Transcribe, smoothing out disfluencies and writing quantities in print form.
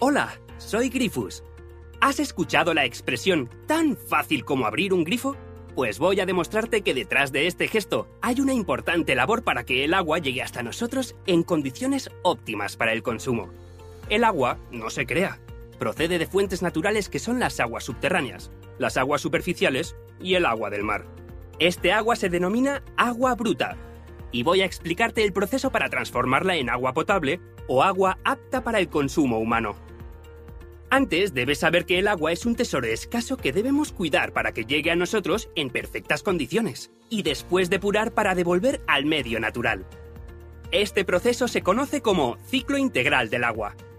Hola, soy Grifus. ¿Has escuchado la expresión tan fácil como abrir un grifo? Pues voy a demostrarte que detrás de este gesto hay una importante labor para que el agua llegue hasta nosotros en condiciones óptimas para el consumo. El agua no se crea. Procede de fuentes naturales que son las aguas subterráneas, las aguas superficiales y el agua del mar. Este agua se denomina agua bruta. Y voy a explicarte el proceso para transformarla en agua potable o agua apta para el consumo humano. Antes, debes saber que el agua es un tesoro escaso que debemos cuidar para que llegue a nosotros en perfectas condiciones y después depurar para devolver al medio natural. Este proceso se conoce como ciclo integral del agua.